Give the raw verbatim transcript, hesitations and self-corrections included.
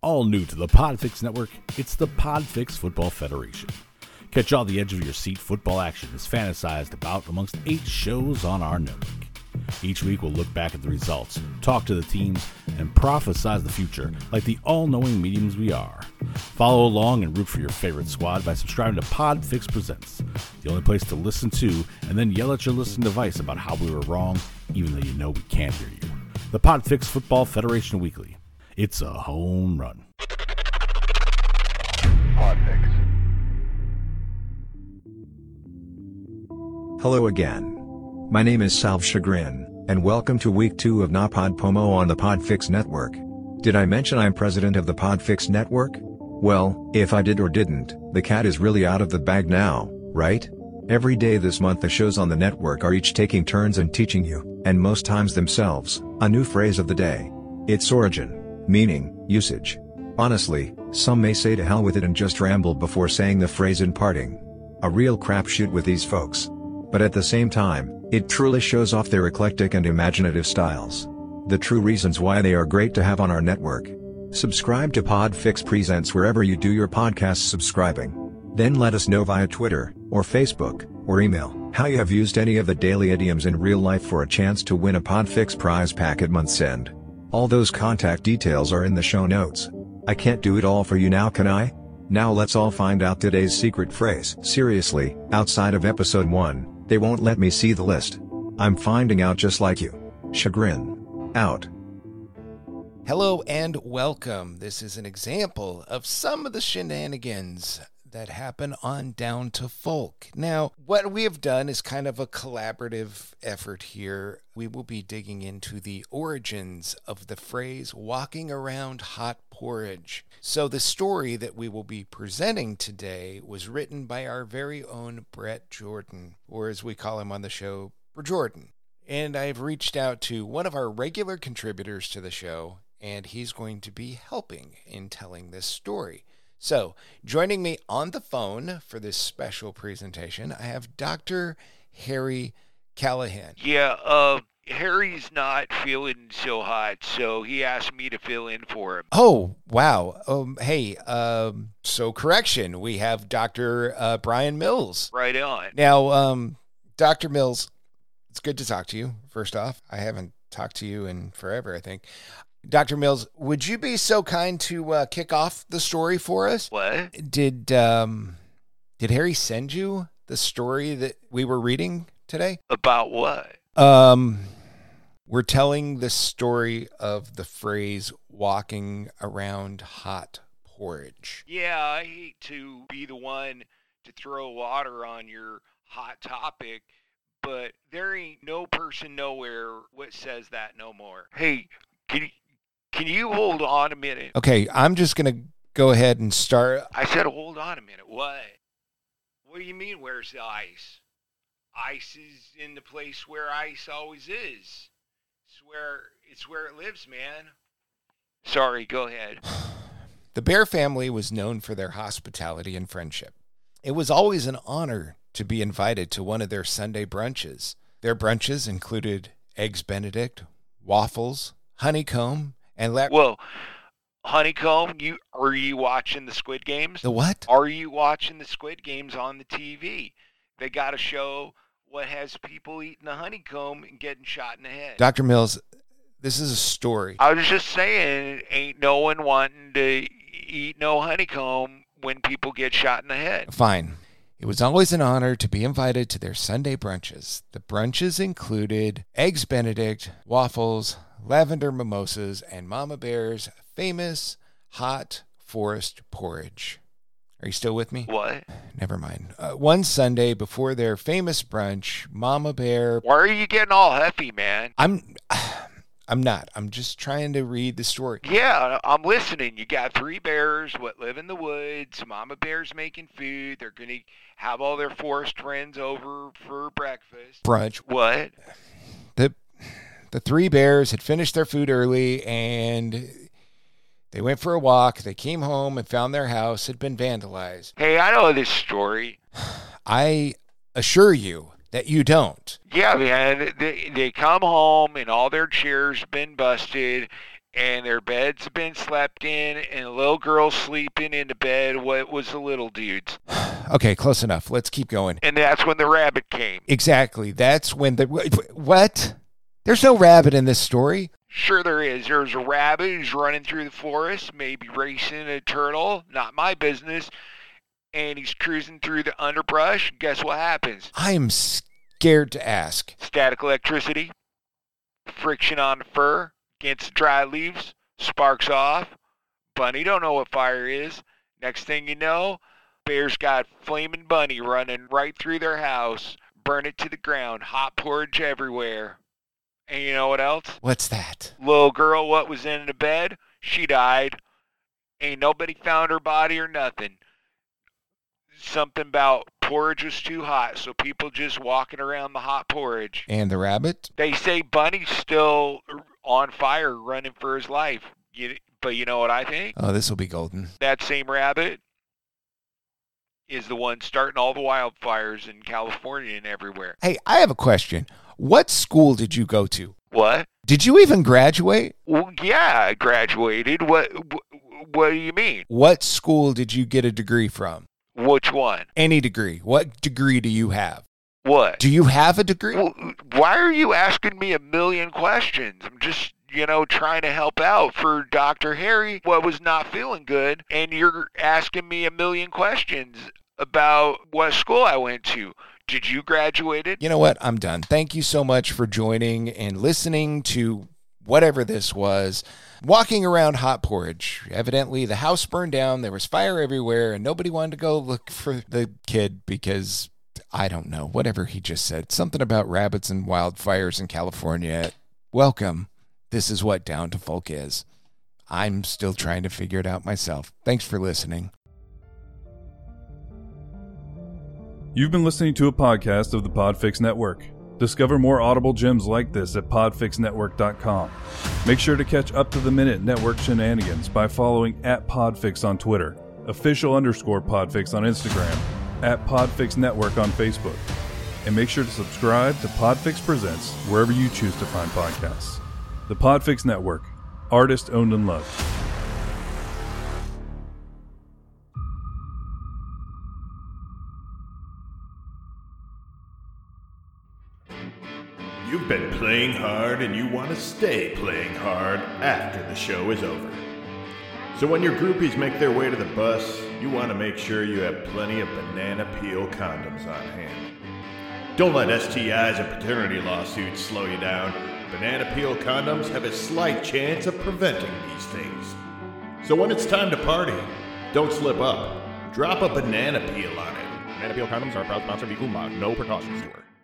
All new to the Podfix Network, it's the Podfix Football Federation. Catch all the edge of your seat football action is fantasized about amongst eight shows on our network. Each week we'll look back at the results, talk to the teams, and prophesize the future like the all-knowing mediums we are. Follow along and root for your favorite squad by subscribing to Podfix Presents, the only place to listen to and then yell at your listening device about how we were wrong, even though you know we can't hear you. The Podfix Football Federation Weekly. It's a home run. Podfix. Hello again. My name is Salv Chagrin, and welcome to week two of NaPodPoMo on the Podfix Network. Did I mention I'm president of the Podfix Network? Well, if I did or didn't, the cat is really out of the bag now, right? Every day this month the shows on the network are each taking turns and teaching you, and most times themselves, a new phrase of the day. Its origin, meaning, usage. Honestly, some may say to hell with it and just ramble before saying the phrase in parting. A real crapshoot with these folks. But at the same time, it truly shows off their eclectic and imaginative styles. The true reasons why they are great to have on our network. Subscribe to Podfix Presents wherever you do your podcast subscribing. Then let us know via Twitter, or Facebook, or email, how you have used any of the daily idioms in real life for a chance to win a Podfix prize pack at month's end. All those contact details are in the show notes. I can't do it all for you now, can I? Now let's all find out today's secret phrase. Seriously, outside of episode one, they won't let me see the list. I'm finding out just like you. Chagrin. Out. Hello and welcome. This is an example of some of the shenanigans that happen on Down to Folk. Now, what we have done is kind of a collaborative effort here. We will be digging into the origins of the phrase walking around hot porridge. So the story that we will be presenting today was written by our very own Brett Jordan, or as we call him on the show, Jordan. And I've reached out to one of our regular contributors to the show, and he's going to be helping in telling this story. So, joining me on the phone for this special presentation, I have Doctor Harry Callahan. Yeah, uh, Harry's not feeling so hot, so he asked me to fill in for him. Oh, wow. Um, hey, um, so correction, we have Doctor Uh, Brian Mills. Right on. Now, um, Doctor Mills, it's good to talk to you, first off. I haven't talked to you in forever, I think. Doctor Mills, would you be so kind to uh, kick off the story for us? What? Did um, did Harry send you the story that we were reading today? About what? Um, we're telling the story of the phrase walking around hot porridge. Yeah, I hate to be the one to throw water on your hot topic, but there ain't no person nowhere what says that no more. Hey, can you... Can you hold on a minute? Okay, I'm just going to go ahead and start. I said hold on a minute. What? What do you mean, where's the ice? Ice is in the place where ice always is. It's where, it's where it lives, man. Sorry, go ahead. The Bear family was known for their hospitality and friendship. It was always an honor to be invited to one of their Sunday brunches. Their brunches included Eggs Benedict, waffles, honeycomb, and la- Whoa, honeycomb, you are you watching the Squid Games? The what? Are you watching the Squid Games on the T V? They got to show what has people eating the honeycomb and getting shot in the head. Doctor Mills, this is a story. I was just saying, ain't no one wanting to eat no honeycomb when people get shot in the head. Fine. It was always an honor to be invited to their Sunday brunches. The brunches included Eggs Benedict, waffles, lavender mimosas, and Mama Bear's famous hot forest porridge. Are you still with me? What? Never mind. Uh, one Sunday before their famous brunch, Mama Bear... Why are you getting all huffy, man? I'm... I'm not. I'm just trying to read the story. Yeah, I'm listening. You got three bears what live in the woods. Mama Bear's making food. They're going to have all their forest friends over for breakfast. Brunch. What? The the three bears had finished their food early and they went for a walk. They came home and found their house had been vandalized. Hey, I know this story. I assure you that you don't. Yeah, man. They, they come home and all their chairs been busted and their beds have been slept in, and the little girl's sleeping in the bed. What was the little dude's? Okay, close enough. Let's keep going. And that's when the rabbit came. Exactly. That's when the... What? There's no rabbit in this story. Sure there is. There's a rabbit who's running through the forest, maybe racing a turtle. Not my business. And he's cruising through the underbrush. Guess what happens? I'm scared to ask. Static electricity. Friction on the fur against the dry leaves. Sparks off. Bunny don't know what fire is. Next thing you know, bear's got flaming bunny running right through their house. Burn it to the ground. Hot porridge everywhere. And you know what else? What's that? Little girl what was in the bed, she died. Ain't nobody found her body or nothing. Something about porridge was too hot, so people just walking around the hot porridge. And the rabbit? They say Bunny's still on fire running for his life. You, but you know what I think? Oh, this will be golden. That same rabbit is the one starting all the wildfires in California and everywhere. Hey, I have a question. What school did you go to? What? Did you even graduate? Well, yeah, I graduated. What, what do you mean? What school did you get a degree from? Which one? Any degree. What degree do you have? What? Do you have a degree? Well, why are you asking me a million questions? I'm just, you know, trying to help out for Doctor Harry, what was not feeling good, and you're asking me a million questions about what school I went to. Did you graduate? You know what? I'm done. Thank you so much for joining and listening to whatever this was. Walking around hot porridge. Evidently, the house burned down. There was fire everywhere, and nobody wanted to go look for the kid because, I don't know, whatever he just said. Something about rabbits and wildfires in California. Welcome. This is what Down to Folk is. I'm still trying to figure it out myself. Thanks for listening. You've been listening to a podcast of the Podfix Network. Discover more audible gems like this at podfix network dot com. Make sure to catch up-to-the-minute network shenanigans by following at Podfix on Twitter, official underscore Podfix on Instagram, at Podfix Network on Facebook. And make sure to subscribe to Podfix Presents wherever you choose to find podcasts. The Podfix Network, artist owned and loved. You've been playing hard and you want to stay playing hard after the show is over. So when your groupies make their way to the bus, you want to make sure you have plenty of banana peel condoms on hand. Don't let S T Is and paternity lawsuits slow you down. Banana peel condoms have a slight chance of preventing these things. So when it's time to party, don't slip up. Drop a banana peel on it. Banana peel condoms are a proud sponsor of the Umlaut No Precautions Store.